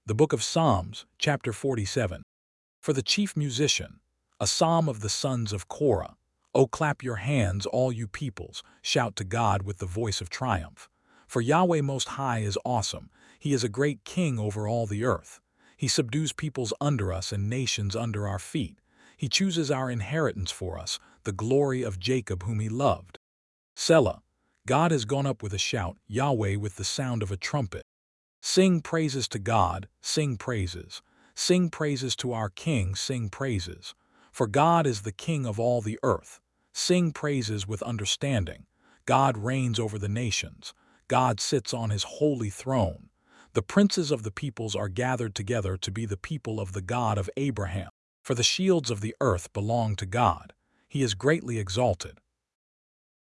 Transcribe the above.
The Book of Psalms, chapter 47. For the chief musician, a psalm of the sons of Korah. O clap your hands, all you peoples, shout to God with the voice of triumph. For Yahweh Most High is awesome, He is a great king over all the earth. He subdues peoples under us and nations under our feet. He chooses our inheritance for us, the glory of Jacob whom He loved. Selah. God has gone up with a shout, Yahweh with the sound of a trumpet. Sing praises to God, sing praises. Sing praises to our King, sing praises. For God is the King of all the earth. Sing praises with understanding. God reigns over the nations. God sits on His holy throne. The princes of the peoples are gathered together to be the people of the God of Abraham. For the shields of the earth belong to God. He is greatly exalted.